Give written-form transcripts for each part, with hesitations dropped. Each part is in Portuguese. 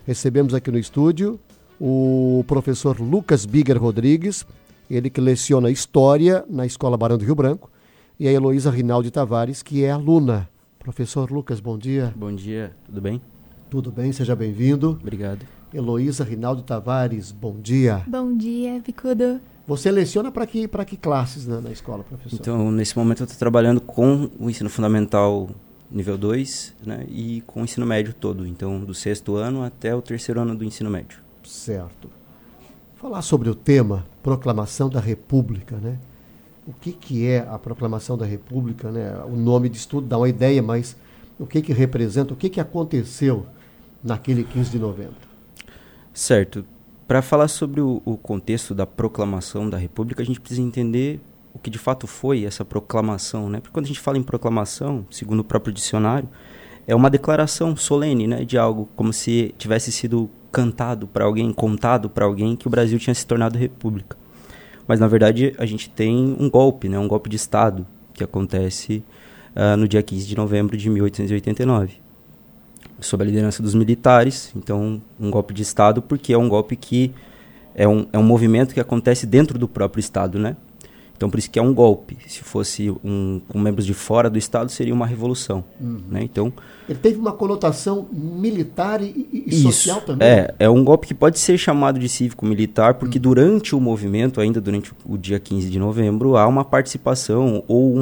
recebemos aqui no estúdio o professor Lucas Biger Rodrigues, ele que leciona História na Escola Barão do Rio Branco, e a Heloísa Rinaldi Tavares, que é aluna. Professor Lucas, bom dia. Bom dia, tudo bem? Tudo bem, seja bem-vindo. Obrigado. Heloísa Rinaldi Tavares, bom dia. Bom dia, Bicudo. Você leciona para que classes na escola, professor? Então, nesse momento eu estou trabalhando com o ensino fundamental nível 2, né, e com o ensino médio todo, então do 6º ano até o 3º ano do ensino médio. Certo. Falar sobre o tema Proclamação da República, né? O que é a Proclamação da República, né? O nome de estudo dá uma ideia, mas o que representa, o que aconteceu naquele 15 de novembro? Certo. Para falar sobre o contexto da Proclamação da República, a gente precisa entender o que de fato foi essa proclamação, né? Porque quando a gente fala em proclamação, segundo o próprio dicionário, é uma declaração solene, né, de algo, como se tivesse sido cantado para alguém, contado para alguém que o Brasil tinha se tornado república. Mas, na verdade, a gente tem um golpe, né, um golpe de Estado, que acontece no dia 15 de novembro de 1889, sob a liderança dos militares. Então, um golpe de Estado, porque é um golpe que é um movimento que acontece dentro do próprio Estado, né? Então, por isso que é um golpe. Se fosse com membros de fora do Estado, seria uma revolução. Né? Então, ele teve uma conotação militar e social também? É um golpe que pode ser chamado de cívico-militar, porque durante o movimento, ainda durante o dia 15 de novembro, há uma participação ou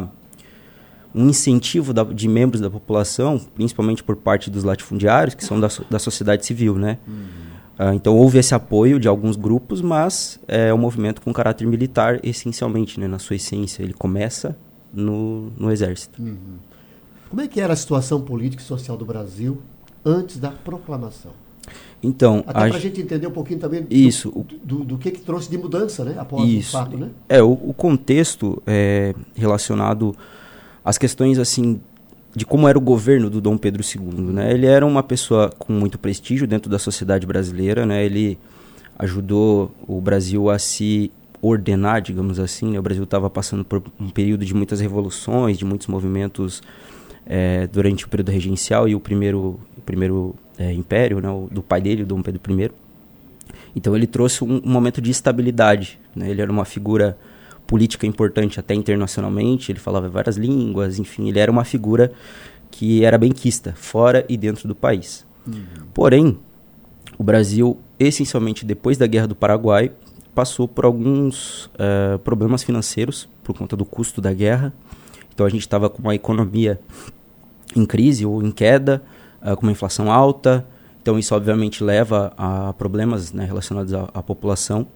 um incentivo de membros da população, principalmente por parte dos latifundiários, que são da sociedade civil, né? Então houve esse apoio de alguns grupos, mas é um movimento com caráter militar, essencialmente, né, na sua essência. Ele começa no exército. Como é que era a situação política e social do Brasil antes da proclamação? Então, até para a gente entender um pouquinho também do que trouxe de mudança, né, após o fato, né? O contexto relacionado às questões assim de como era o governo do Dom Pedro II, né? Ele era uma pessoa com muito prestígio dentro da sociedade brasileira, né? Ele ajudou o Brasil a se ordenar, digamos assim, né? O Brasil estava passando por um período de muitas revoluções, de muitos movimentos durante o período regencial e o primeiro império, né? Do pai dele, o Dom Pedro I. Então ele trouxe um momento de estabilidade, né? Ele era uma figura política importante até internacionalmente, ele falava várias línguas, enfim, ele era uma figura que era benquista, fora e dentro do país. Porém, o Brasil, essencialmente depois da Guerra do Paraguai, passou por alguns problemas financeiros por conta do custo da guerra. Então a gente estava com uma economia em crise ou em queda, com uma inflação alta, então isso obviamente leva a problemas, né, relacionados à população.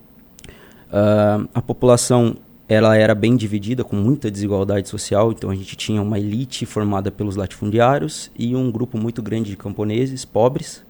A população ela era bem dividida, com muita desigualdade social, então a gente tinha uma elite formada pelos latifundiários e um grupo muito grande de camponeses pobres,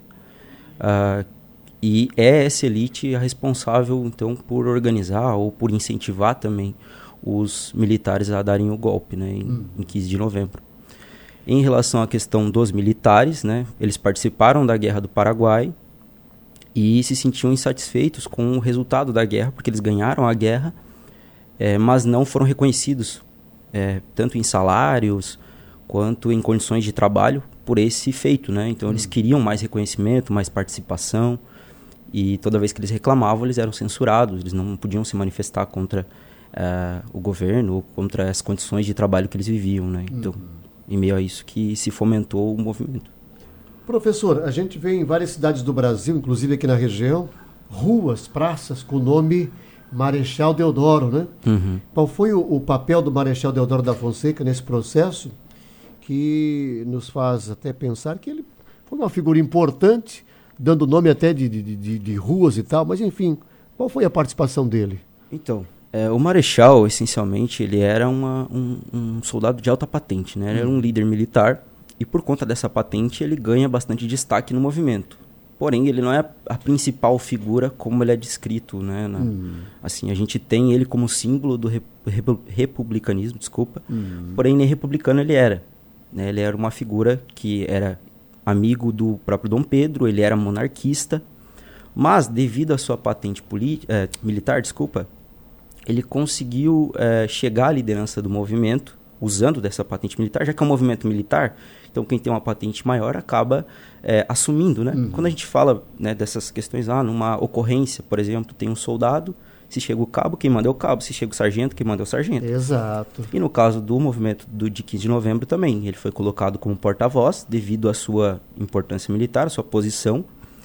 e essa elite a responsável então por organizar ou por incentivar também os militares a darem o golpe, né, em 15 de novembro. Em relação à questão dos militares, né, eles participaram da Guerra do Paraguai e se sentiam insatisfeitos com o resultado da guerra, porque eles ganharam a guerra, mas não foram reconhecidos, tanto em salários quanto em condições de trabalho, por esse feito, né? Então eles queriam mais reconhecimento, mais participação, e toda vez que eles reclamavam, eles eram censurados, eles não podiam se manifestar contra o governo ou contra as condições de trabalho que eles viviam, né? Então, em meio a isso que se fomentou o movimento. Professor, a gente vê em várias cidades do Brasil, inclusive aqui na região, ruas, praças com o nome Marechal Deodoro, né? Qual foi o papel do Marechal Deodoro da Fonseca nesse processo, que nos faz até pensar que ele foi uma figura importante, dando nome até de ruas e tal, mas enfim, qual foi a participação dele? Então, o Marechal, essencialmente, ele era um soldado de alta patente, né? Ele era um líder militar, e por conta dessa patente ele ganha bastante destaque no movimento. Porém, ele não é a principal figura como ele é descrito, né? Assim, a gente tem ele como símbolo do republicanismo, porém nem republicano ele era, né? Ele era uma figura que era amigo do próprio Dom Pedro, ele era monarquista, mas devido à sua patente militar, ele conseguiu chegar à liderança do movimento usando dessa patente militar, já que é um movimento militar, Então, quem tem uma patente maior acaba assumindo, né? Quando a gente fala, né, dessas questões, numa ocorrência, por exemplo, tem um soldado, se chega o cabo, quem manda é o cabo. Se chega o sargento, quem manda é o sargento. Exato. E no caso do movimento de 15 de novembro também, ele foi colocado como porta-voz devido à sua importância militar, à sua posição.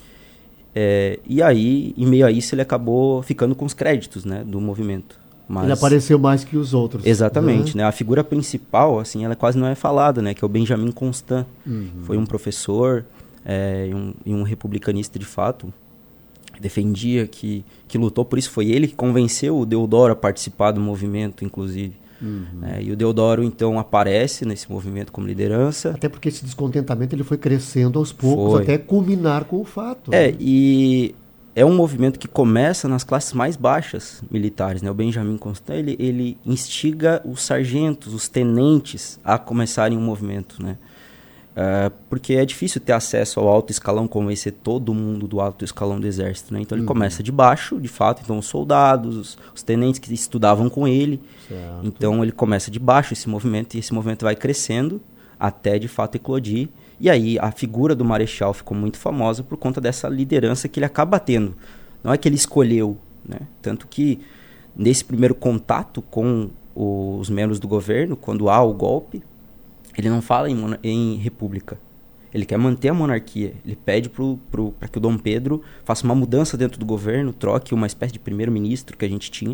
E aí, em meio a isso, ele acabou ficando com os créditos, né, do movimento. Mas, ele apareceu mais que os outros. Exatamente, né? A figura principal, assim, ela quase não é falada, né? Que é o Benjamin Constant. Foi um professor e um republicanista de fato. Defendia que lutou por isso. Foi ele que convenceu o Deodoro a participar do movimento, inclusive. E o Deodoro, então, aparece nesse movimento como liderança. Até porque esse descontentamento ele foi crescendo aos poucos, até culminar com o fato. E é um movimento que começa nas classes mais baixas militares, né? O Benjamin Constant, ele instiga os sargentos, os tenentes a começarem um movimento, né? Porque é difícil ter acesso ao alto escalão, convencer todo mundo do alto escalão do exército, né? Então ele começa de baixo, de fato. Então os soldados, os tenentes que estudavam com ele. Certo. Então ele começa de baixo esse movimento, e esse movimento vai crescendo até de fato eclodir. E aí a figura do Marechal ficou muito famosa por conta dessa liderança que ele acaba tendo. Não é que ele escolheu, né? Tanto que nesse primeiro contato com os membros do governo, quando há o golpe, ele não fala em república. Ele quer manter a monarquia. Ele pede para que o Dom Pedro faça uma mudança dentro do governo, troque uma espécie de primeiro-ministro que a gente tinha.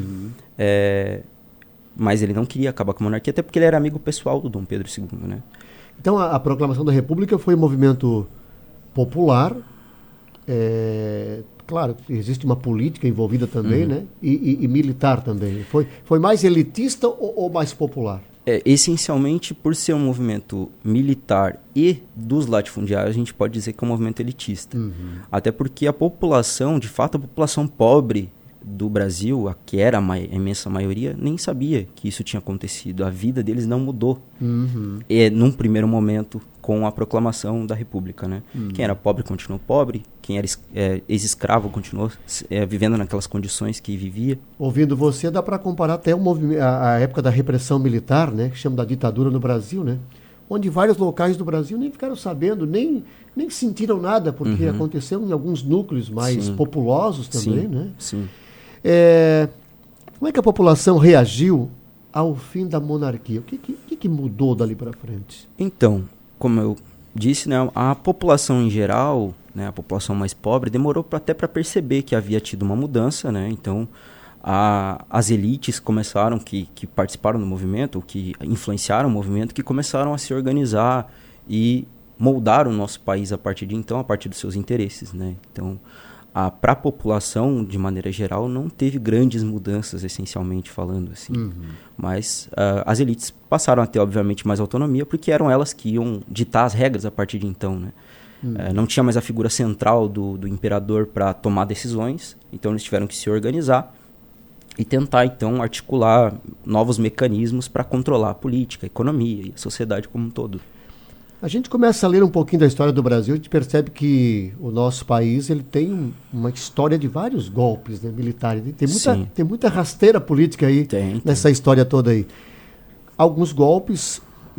Mas ele não queria acabar com a monarquia, até porque ele era amigo pessoal do Dom Pedro II, né? Então a proclamação da República foi um movimento popular. Claro, existe uma política envolvida também, né? E militar também. Foi mais elitista ou mais popular? Essencialmente, por ser um movimento militar e dos latifundiários, a gente pode dizer que é um movimento elitista. Até porque a população, de fato, a população pobre do Brasil, a que era a imensa maioria, nem sabia que isso tinha acontecido. A vida deles não mudou. Num primeiro momento, com a proclamação da República, né? Quem era pobre continuou pobre, quem era ex-escravo continuou vivendo naquelas condições que vivia. Ouvindo você, dá para comparar até a época da repressão militar, né? Que chama da ditadura no Brasil, né? Onde vários locais do Brasil nem ficaram sabendo, nem sentiram nada, porque aconteceu em alguns núcleos mais populosos também, né? Sim. Como é que a população reagiu ao fim da monarquia? O que mudou dali para frente? Então, como eu disse, né, a população em geral, né, a população mais pobre, demorou até para perceber que havia tido uma mudança, né? Então, as elites começaram, que participaram do movimento, que influenciaram o movimento, que começaram a se organizar e moldar o nosso país a partir de então, a partir dos seus interesses, né? Então, para a população, de maneira geral, não teve grandes mudanças, essencialmente falando, assim. Mas as elites passaram a ter, obviamente, mais autonomia, porque eram elas que iam ditar as regras a partir de então, né? Não tinha mais a figura central do imperador para tomar decisões, então eles tiveram que se organizar e tentar, então, articular novos mecanismos para controlar a política, a economia e a sociedade como um todo. A gente começa a ler um pouquinho da história do Brasil, a gente percebe que o nosso país ele tem uma história de vários golpes, né, militares. Tem muita rasteira política aí nessa história toda aí. Alguns golpes,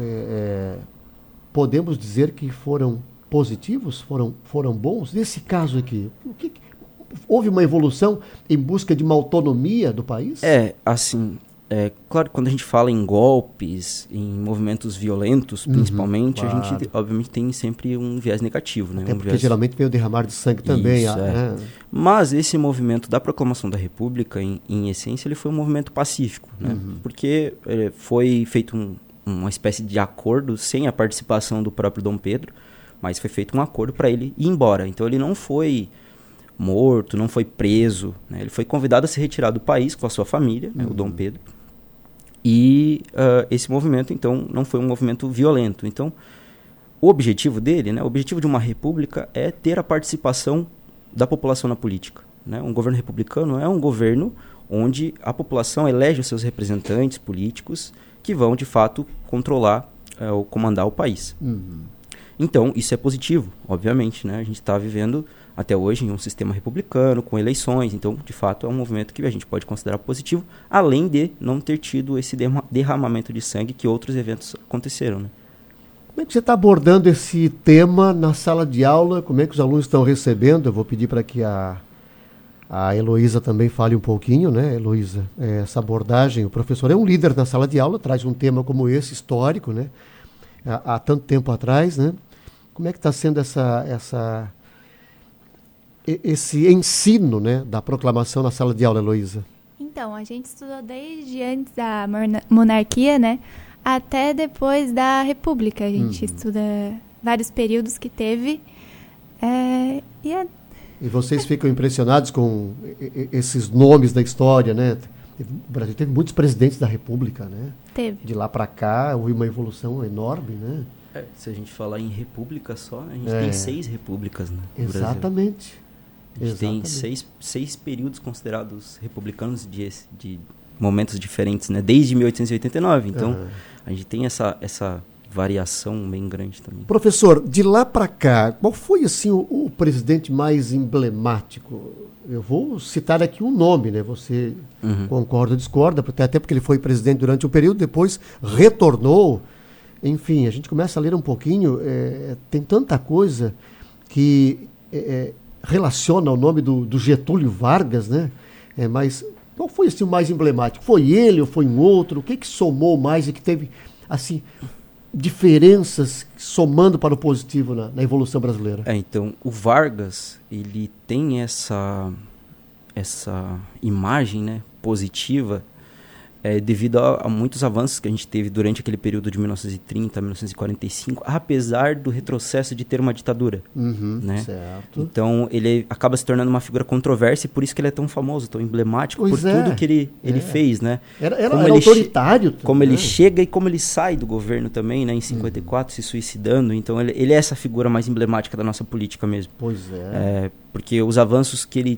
podemos dizer que foram positivos, foram bons. Nesse caso aqui, houve uma evolução em busca de uma autonomia do país? Claro que quando a gente fala em golpes, em movimentos violentos, principalmente, claro, a gente, obviamente, tem sempre um viés negativo, né? Até porque geralmente vem o derramar de sangue também. Mas esse movimento da proclamação da República, em essência, ele foi um movimento pacífico, né? Porque foi feito uma espécie de acordo sem a participação do próprio Dom Pedro, mas foi feito um acordo para ele ir embora. Então ele não foi morto, não foi preso, né? Ele foi convidado a se retirar do país com a sua família, né, o Dom Pedro. E esse movimento, então, não foi um movimento violento. Então, o objetivo dele, né, o objetivo de uma república é ter a participação da população na política, né? Um governo republicano é um governo onde a população elege os seus representantes políticos que vão, de fato, controlar ou comandar o país. Então, isso é positivo, obviamente, né? A gente está vivendo até hoje em um sistema republicano, com eleições, então, de fato, é um movimento que a gente pode considerar positivo, além de não ter tido esse derramamento de sangue que outros eventos aconteceram, né? Como é que você está abordando esse tema na sala de aula? Como é que os alunos estão recebendo? Eu vou pedir para que a Heloísa também fale um pouquinho, né, Heloísa? Essa abordagem, o professor é um líder na sala de aula, traz um tema como esse, histórico, né? Há tanto tempo atrás, né? Como é que está sendo esse ensino, né, da proclamação na sala de aula, Heloísa? Então, a gente estudou desde antes da monarquia, né, até depois da república. A gente estuda vários períodos que teve. E vocês ficam impressionados com esses nomes da história, né? O Brasil teve muitos presidentes da república, né? Teve. De lá para cá, houve uma evolução enorme, né? Se a gente falar em república só, né, a gente tem 6 repúblicas, né, no Exatamente. Brasil. A gente tem seis períodos considerados republicanos de momentos diferentes, né? Desde 1889. Então, a gente tem essa variação bem grande também. Professor, de lá para cá, qual foi assim o presidente mais emblemático? Eu vou citar aqui um nome, né? Você concorda ou discorda, até porque ele foi presidente durante um período, depois retornou. Enfim, a gente começa a ler um pouquinho, tem tanta coisa que relaciona o nome do Getúlio Vargas, né? Mas qual foi assim, o mais emblemático? Foi ele ou foi um outro? O que somou mais e que teve, assim, diferenças somando para o positivo na evolução brasileira? Então, o Vargas, ele tem essa imagem, né, positiva, devido a muitos avanços que a gente teve durante aquele período de 1930 a 1945, apesar do retrocesso de ter uma ditadura. Né? Certo. Então, ele acaba se tornando uma figura controversa e por isso que ele é tão famoso, tão emblemático, por tudo que ele fez. Né? Era autoritário. Como ele chega e como ele sai do governo também, né, em 54, se suicidando. Então, ele é essa figura mais emblemática da nossa política mesmo. Pois é. Porque os avanços que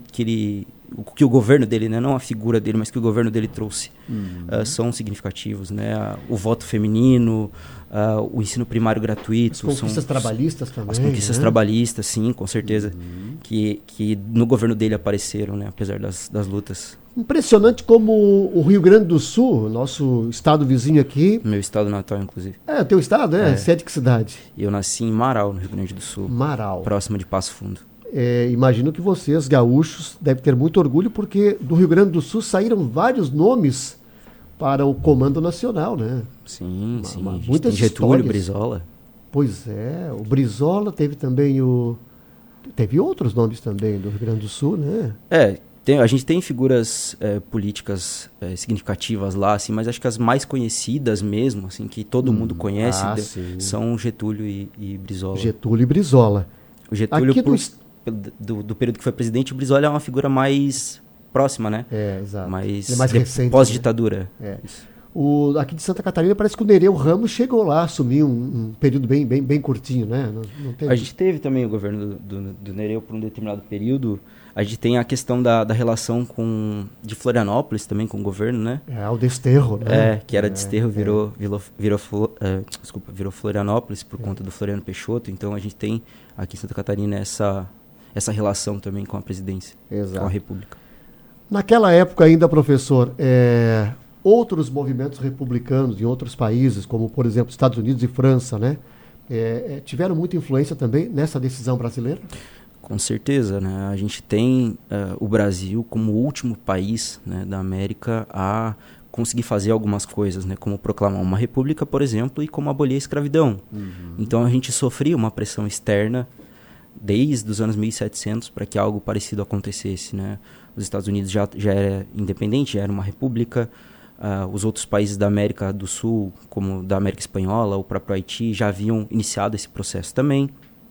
o governo dele, né, não a figura dele, mas que o governo dele trouxe, são significativos, né? O voto feminino, o ensino primário gratuito. As conquistas trabalhistas também. As conquistas trabalhistas, sim, com certeza, que no governo dele apareceram, né, apesar das lutas. Impressionante como o Rio Grande do Sul, nosso estado vizinho aqui... Meu estado natal, inclusive. Teu estado, Você é de que cidade? Eu nasci em Marau, no Rio Grande do Sul. Marau. Próximo de Passo Fundo. Imagino que vocês, gaúchos, devem ter muito orgulho, porque do Rio Grande do Sul saíram vários nomes para o Comando Nacional, né? Sim. Muitas Getúlio, Brizola. Pois é, o Brizola teve também Teve outros nomes também do Rio Grande do Sul, né? A gente tem figuras políticas significativas lá, assim, mas acho que as mais conhecidas mesmo, assim, que todo mundo conhece, são Getúlio e Brizola. Getúlio e Brizola. O Getúlio, do período que foi presidente, o Brizola é uma figura mais próxima, né? Exato. Mais recente. Pós-ditadura. Né? Aqui de Santa Catarina parece que o Nereu Ramos chegou lá, assumiu um período bem curtinho, né? Não teve... A gente teve também o governo do Nereu por um determinado período. A gente tem a questão da relação de Florianópolis também com o governo, né? O Desterro, né? Que era Desterro, virou Florianópolis por conta do Floriano Peixoto. Então a gente tem aqui em Santa Catarina essa relação também com a presidência, com a República. Naquela época ainda, professor, outros movimentos republicanos em outros países, como por exemplo Estados Unidos e França, né? Tiveram muita influência também nessa decisão brasileira? Com certeza, né? A gente tem o Brasil como o último país, né, da América a conseguir fazer algumas coisas, né, como proclamar uma república, por exemplo, e como abolir a escravidão. Então a gente sofria uma pressão externa desde os anos 1700 para que algo parecido acontecesse, né? Os Estados Unidos já era independente, já era uma república. Os outros países da América do Sul, como da América Espanhola, o próprio Haiti, já haviam iniciado esse processo também.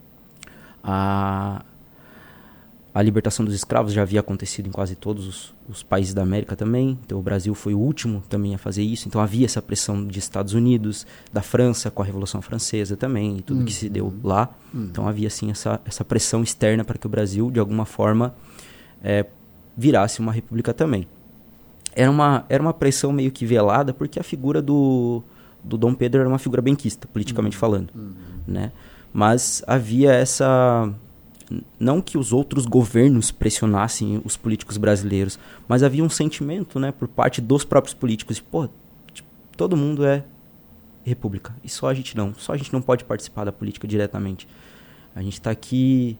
A libertação dos escravos já havia acontecido em quase todos os países da América também. Então o Brasil foi o último também a fazer isso. Então havia essa pressão dos Estados Unidos, da França com a Revolução Francesa também, e tudo que se deu lá. Então havia assim essa pressão externa para que o Brasil, de alguma forma, virasse uma república também. Era uma pressão meio que velada, porque a figura do Dom Pedro era uma figura benquista, politicamente falando, né? Mas havia essa... Não que os outros governos pressionassem os políticos brasileiros, mas havia um sentimento, né, por parte dos próprios políticos. Todo mundo é república. E só a gente não pode participar da política diretamente. A gente está aqui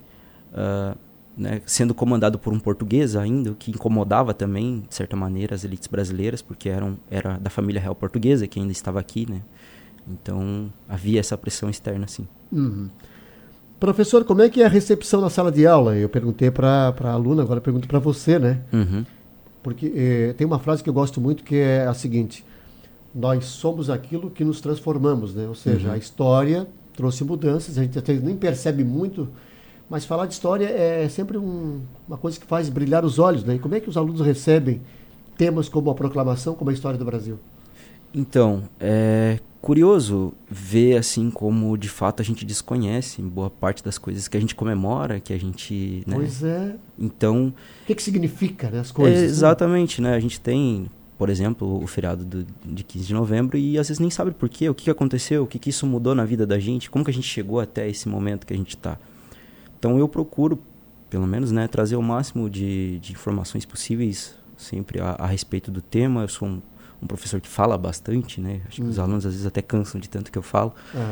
né, sendo comandado por um português ainda, o que incomodava também, de certa maneira, as elites brasileiras, porque era da família real portuguesa que ainda estava aqui, né? Então, havia essa pressão externa, sim. Uhum. Professor, como é que é a recepção na sala de aula? Eu perguntei para a aluna, agora eu pergunto para você, né? Uhum. Porque tem uma frase que eu gosto muito que é a seguinte: nós somos aquilo que nos transformamos, né? Ou seja, a história trouxe mudanças, a gente até nem percebe muito, mas falar de história é sempre uma coisa que faz brilhar os olhos, né? E como é que os alunos recebem temas como a proclamação, como a história do Brasil? Então, é curioso ver assim como de fato a gente desconhece boa parte das coisas que a gente comemora, que a gente... Né? Pois é. Então... O que significa, né, as coisas? Exatamente, né? A gente tem, por exemplo, o feriado de 15 de novembro e às vezes nem sabe por quê, o que aconteceu, o que isso mudou na vida da gente, como que a gente chegou até esse momento que a gente está. Então eu procuro, pelo menos, né, trazer o máximo de informações possíveis sempre a respeito do tema. Eu sou um professor que fala bastante, né? Acho que os alunos às vezes até cansam de tanto que eu falo.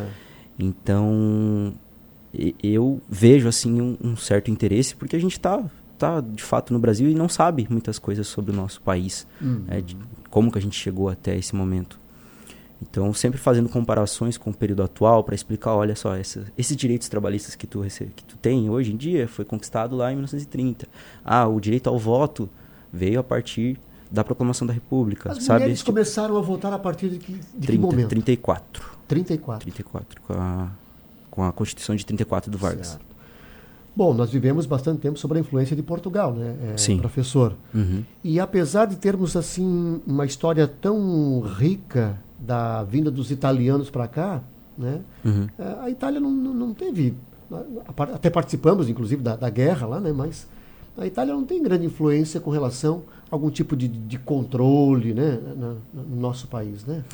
Então, eu vejo assim um certo interesse, porque a gente está de fato no Brasil e não sabe muitas coisas sobre o nosso país, de como que a gente chegou até esse momento. Então, sempre fazendo comparações com o período atual para explicar, olha só, esses direitos trabalhistas que tu tem hoje em dia foi conquistado lá em 1930. O direito ao voto veio a partir da Proclamação da República. As mulheres começaram a votar a partir de que momento? 34. 34. 34, com a Constituição de 34 do Vargas. Certo. Bom, nós vivemos bastante tempo sob a influência de Portugal, né, Sim. Professor? E apesar de termos, assim, uma história tão rica da vinda dos italianos para cá, né, a Itália não teve... Até participamos, inclusive, da guerra lá, né, mas a Itália não tem grande influência com relação a algum tipo de controle, né, no nosso país, né?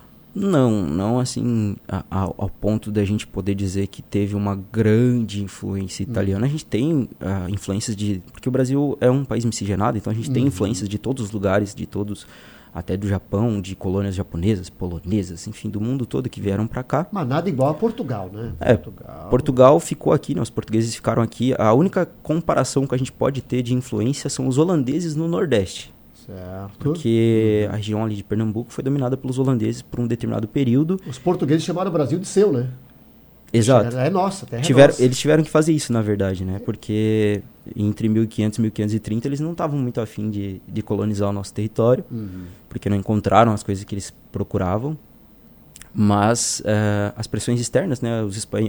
Não assim, ao ponto da gente poder dizer que teve uma grande influência italiana. A gente tem influências porque o Brasil é um país miscigenado, então a gente tem influências de todos os lugares, até do Japão, de colônias japonesas, polonesas, enfim, do mundo todo que vieram para cá. Mas nada igual a Portugal, né? Portugal ficou aqui, né? Os portugueses ficaram aqui. A única comparação que a gente pode ter de influência são os holandeses no Nordeste. Certo. Porque a região ali de Pernambuco foi dominada pelos holandeses por um determinado período. Os portugueses chamaram o Brasil de seu, né? Exato. É nossa, terra é nossa. Eles tiveram que fazer isso, na verdade, né? Porque entre 1500 e 1530 eles não estavam muito afim de colonizar o nosso território, porque não encontraram as coisas que eles procuravam. Mas as pressões externas, né?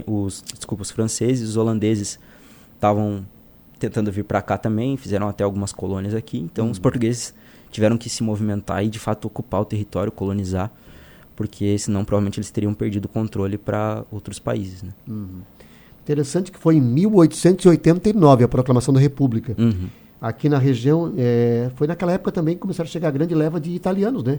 Os franceses, os holandeses estavam tentando vir para cá também, fizeram até algumas colônias aqui. Então os portugueses tiveram que se movimentar e de fato ocupar o território, colonizar, porque senão provavelmente eles teriam perdido o controle para outros países, né? Interessante que foi em 1889 a proclamação da República. Aqui na região, foi naquela época também que começaram a chegar a grande leva de italianos, né?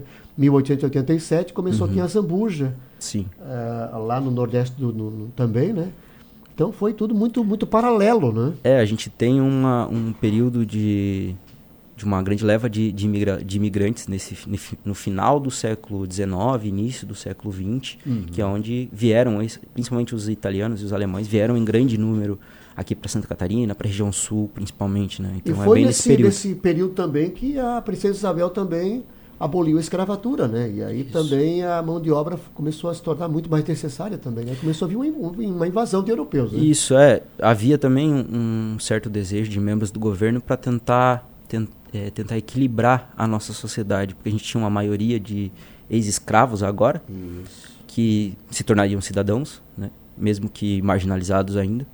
1887 começou aqui em Azambuja, Sim. Lá no Nordeste também, né? Então foi tudo muito, muito paralelo, né? A gente tem um período de uma grande leva de imigrantes no final do século XIX, início do século XX, que é onde vieram, principalmente os italianos e os alemães, vieram em grande número aqui para Santa Catarina, para a região sul, principalmente, né? Então e foi bem nesse período também que a princesa Isabel também aboliu a escravatura, né? E aí também a mão de obra começou a se tornar muito mais necessária também, né? Começou a vir uma invasão de europeus, né? Isso, havia também um certo desejo de membros do governo para tentar equilibrar a nossa sociedade, porque a gente tinha uma maioria de ex-escravos agora, que se tornariam cidadãos, né? Mesmo que marginalizados ainda,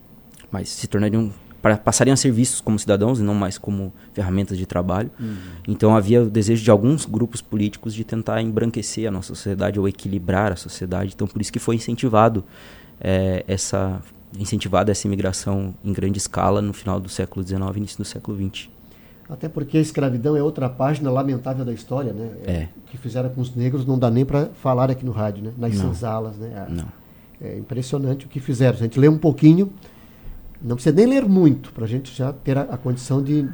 mas passariam a ser vistos como cidadãos e não mais como ferramentas de trabalho. Então havia o desejo de alguns grupos políticos de tentar embranquecer a nossa sociedade ou equilibrar a sociedade. Então por isso que foi incentivada essa imigração em grande escala no final do século XIX e início do século XX. Até porque a escravidão é outra página lamentável da história, né? O que fizeram com os negros não dá nem para falar aqui no rádio, né? Nas senzalas, né? É impressionante o que fizeram. Se a gente lê um pouquinho, não precisa nem ler muito para a gente já ter a condição de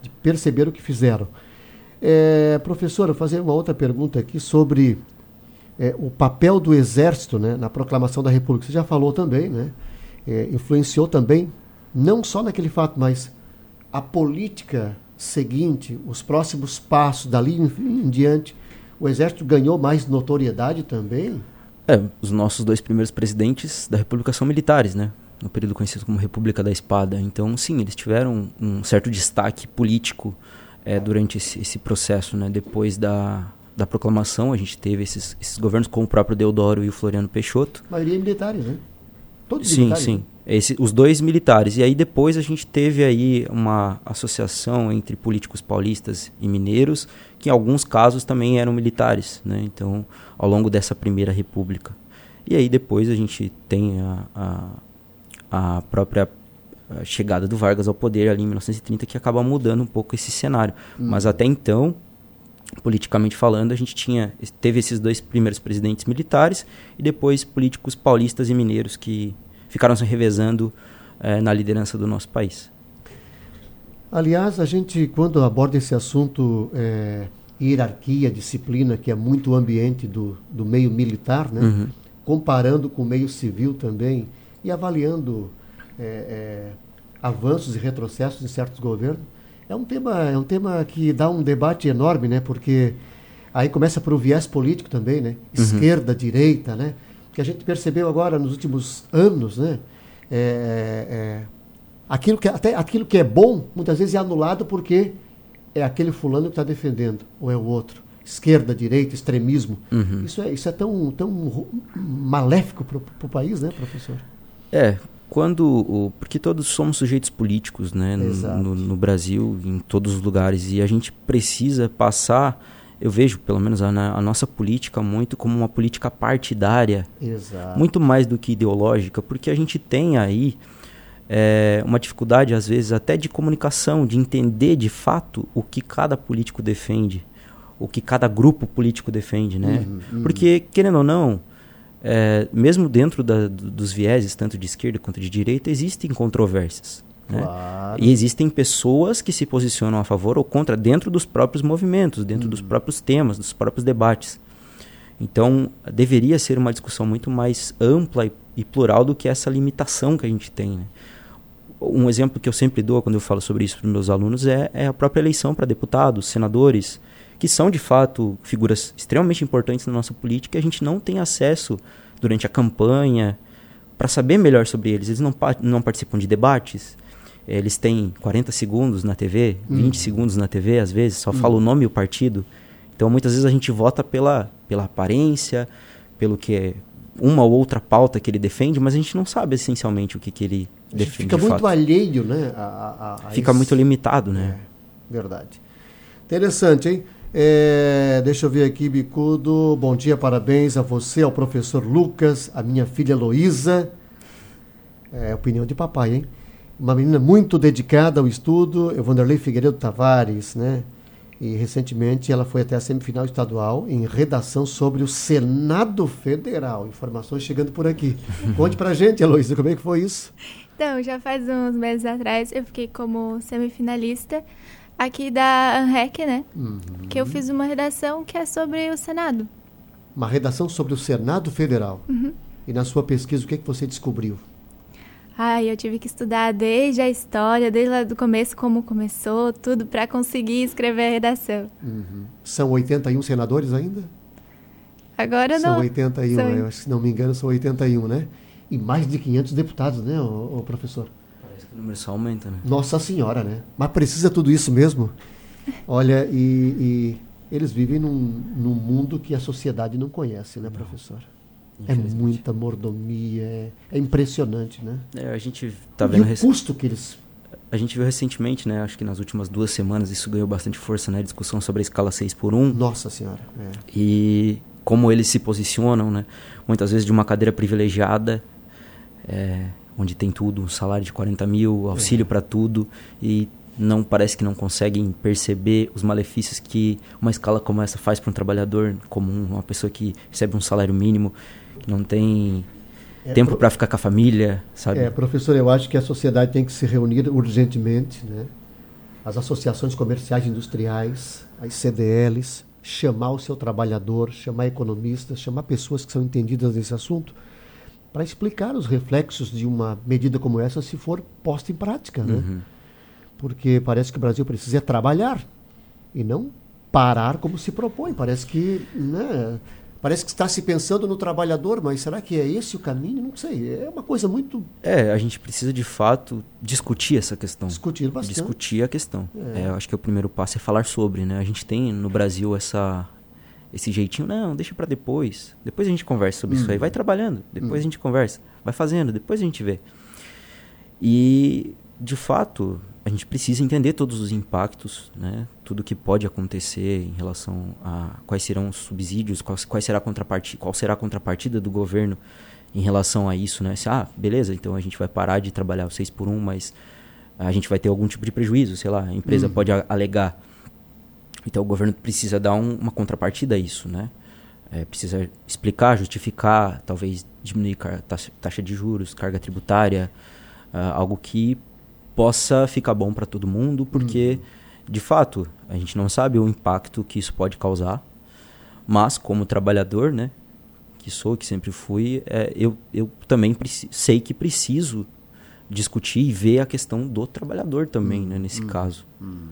perceber o que fizeram. Professor, eu vou fazer uma outra pergunta aqui sobre o papel do Exército, né, na proclamação da República. Você já falou também, né? Influenciou também, não só naquele fato, mas a política seguinte, os próximos passos, dali em diante. O Exército ganhou mais notoriedade também? Os nossos 2 primeiros presidentes da República são militares, né? No período conhecido como República da Espada. Então, sim, eles tiveram um certo destaque político durante esse processo, né? Depois da proclamação, a gente teve esses governos como o próprio Deodoro e o Floriano Peixoto. A maioria militares, né? Todos sim, militares. Sim. Os 2 militares. E aí depois a gente teve aí uma associação entre políticos paulistas e mineiros, que em alguns casos também eram militares, né? Então, ao longo dessa primeira república. E aí depois a gente tem a própria chegada do Vargas ao poder ali em 1930, que acaba mudando um pouco esse cenário. Mas até então, politicamente falando, a gente teve esses 2 primeiros presidentes militares e depois políticos paulistas e mineiros que ficaram se revezando na liderança do nosso país. Aliás, a gente, quando aborda esse assunto, hierarquia, disciplina, que é muito o ambiente do meio militar, né? Comparando com o meio civil também, e avaliando avanços e retrocessos em certos governos, é um tema que dá um debate enorme, né? Porque aí começa por um viés político também, né? Esquerda, direita, né? Que a gente percebeu agora nos últimos anos, né? Aquilo que é bom, muitas vezes é anulado porque é aquele fulano que está defendendo, ou é o outro. Esquerda, direita, extremismo. Isso é tão maléfico para o país, né, professor? Porque todos somos sujeitos políticos, né, no Brasil, em todos os lugares, e a gente precisa passar, eu vejo pelo menos a nossa política muito como uma política partidária, muito mais do que ideológica, porque a gente tem aí uma dificuldade às vezes até de comunicação, de entender de fato o que cada político defende, o que cada grupo político defende, né? Porque, querendo ou não, mesmo dentro dos vieses, tanto de esquerda quanto de direita, existem controvérsias. Claro. Né? E existem pessoas que se posicionam a favor ou contra dentro dos próprios movimentos, dentro dos próprios temas, dos próprios debates. Então, deveria ser uma discussão muito mais ampla e plural do que essa limitação que a gente tem. Né? Um exemplo que eu sempre dou quando eu falo sobre isso para os meus alunos é a própria eleição para deputados, senadores, que são, de fato, figuras extremamente importantes na nossa política, e a gente não tem acesso durante a campanha para saber melhor sobre eles. Eles não participam de debates, eles têm 40 segundos na TV, 20 segundos na TV, às vezes, só fala o nome e o partido. Então, muitas vezes a gente vota pela aparência, pelo que é uma ou outra pauta que ele defende, mas a gente não sabe, essencialmente, o que ele defende. Fica muito alheio, né? Fica muito limitado, né? Verdade. Interessante, hein? Deixa eu ver aqui, Bicudo. Bom dia, parabéns a você, ao professor Lucas, a minha filha Heloísa. Opinião de papai, hein? Uma menina muito dedicada ao estudo, é o Vanderlei Figueiredo Tavares, né? E recentemente ela foi até a semifinal estadual em redação sobre o Senado Federal. Informações chegando por aqui. Conte pra gente, Heloísa, como é que foi isso? Então, já faz uns meses atrás eu fiquei como semifinalista aqui da ANREC, né? Que eu fiz uma redação que é sobre o Senado. Uma redação sobre o Senado Federal. E na sua pesquisa, o que você descobriu? Eu tive que estudar desde a história, desde lá do começo, como começou, tudo, para conseguir escrever a redação. São 81 senadores ainda? Agora não. São 81, eu acho que, se não me engano, são 81, né? E mais de 500 deputados, né, o professor? Parece que o número só aumenta, né? Nossa Senhora, né? Mas precisa tudo isso mesmo? Olha, e eles vivem num mundo que a sociedade não conhece, né, professor? É muita mordomia, é impressionante, né? A gente tá vendo... E o custo que eles... A gente viu recentemente, né? Acho que nas últimas 2 semanas isso ganhou bastante força, né? Discussão sobre a escala 6x1. Nossa Senhora, E como eles se posicionam, né? Muitas vezes de uma cadeira privilegiada, onde tem tudo, um salário de 40 mil, auxílio para tudo, e parece que não conseguem perceber os malefícios que uma escala como essa faz para um trabalhador comum, uma pessoa que recebe um salário mínimo, que não tem tempo para ficar com a família, sabe? Professor, eu acho que a sociedade tem que se reunir urgentemente, né? As associações comerciais e industriais, as CDLs, chamar o seu trabalhador, chamar economistas, chamar pessoas que são entendidas nesse assunto, para explicar os reflexos de uma medida como essa se for posta em prática, né? Porque parece que o Brasil precisa trabalhar e não parar como se propõe. Parece que, né, parece que está se pensando no trabalhador, mas será que é esse o caminho? Não sei. É uma coisa muito... A gente precisa, de fato, discutir essa questão. Discutir bastante. Discutir a questão. Eu acho que o primeiro passo é falar sobre, né? A gente tem no Brasil esse jeitinho, não, deixa para depois. Depois a gente conversa sobre isso aí. Vai trabalhando, depois a gente conversa. Vai fazendo, depois a gente vê. E, de fato, a gente precisa entender todos os impactos, né? Tudo que pode acontecer em relação a quais serão os subsídios, qual será a contrapartida do governo em relação a isso, né? Beleza, então a gente vai parar de trabalhar o 6x1, mas a gente vai ter algum tipo de prejuízo, sei lá, a empresa pode alegar. Então o governo precisa dar uma contrapartida a isso, né? Precisa explicar, justificar, talvez diminuir taxa de juros, carga tributária, algo que possa ficar bom para todo mundo, porque, de fato, a gente não sabe o impacto que isso pode causar, mas como trabalhador, né, que sempre fui, eu também sei que preciso discutir e ver a questão do trabalhador também, né, nesse caso.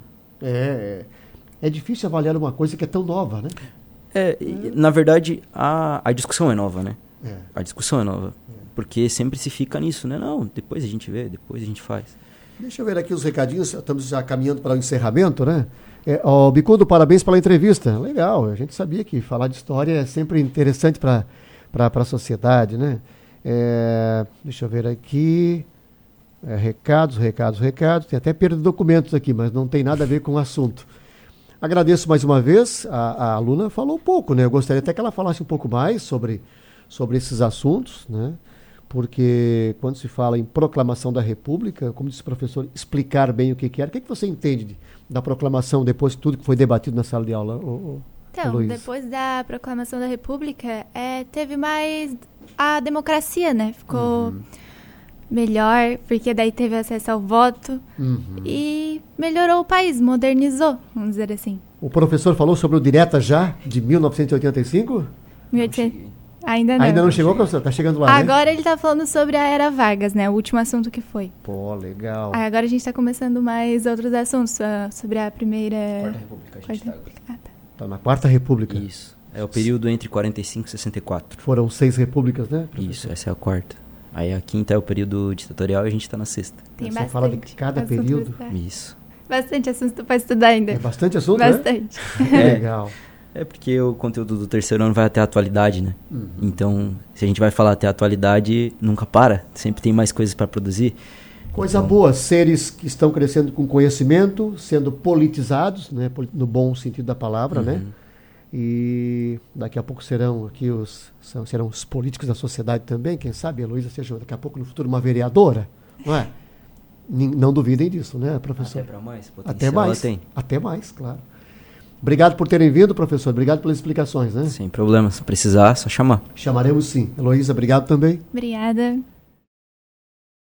É difícil avaliar uma coisa que é tão nova, né? Na verdade, a discussão é nova, né? A discussão é nova, porque sempre se fica nisso, né? Não, depois a gente vê, depois a gente faz. Deixa eu ver aqui os recadinhos, estamos já caminhando para o encerramento, né? Bicudo, parabéns pela entrevista. Legal, a gente sabia que falar de história é sempre interessante para a sociedade, né? Deixa eu ver aqui. Recados. Tem até perda de documentos aqui, mas não tem nada a ver com o assunto. Agradeço mais uma vez. A aluna falou um pouco, né? Eu gostaria até que ela falasse um pouco mais sobre esses assuntos, né? Porque quando se fala em proclamação da República, como disse o professor, explicar bem o que era. O que você entende da proclamação depois de tudo que foi debatido na sala de aula, Então, Luiz? Depois da proclamação da República, teve mais a democracia, né? Ficou melhor, porque daí teve acesso ao voto e melhorou o país, modernizou, vamos dizer assim. O professor falou sobre o Direta Já, de 1985? 1800. Ainda não. Ainda não chegou, professor? Está chegando lá, Agora ele está falando sobre a Era Vargas, né? O último assunto que foi. Pô, legal. Agora a gente está começando mais outros assuntos, sobre a primeira... Quarta República, a gente tá. Tá na Quarta República. Isso. É o período entre 45 e 64. Foram 6 repúblicas, né, professor? Isso, essa é a quarta. Aí a quinta é o período ditatorial e a gente está na sexta. Tem Você bastante fala de cada período? Isso. Bastante assunto para estudar ainda. É bastante assunto, Bastante. né? Legal. Porque o conteúdo do terceiro ano vai até a atualidade, né? Então, se a gente vai falar até a atualidade, nunca para. Sempre tem mais coisas para produzir. Coisa boa, seres que estão crescendo com conhecimento, sendo politizados, né? No bom sentido da palavra, né? E daqui a pouco serão os políticos da sociedade também, quem sabe a Heloísa seja daqui a pouco no futuro uma vereadora, não é? Não duvidem disso, né, professor? Até para mais, potencial ela tem. Até mais, claro. Obrigado por terem vindo, professor. Obrigado pelas explicações, né? Sem problema. Se precisar, é só chamar. Chamaremos sim. Heloísa, obrigado também. Obrigada.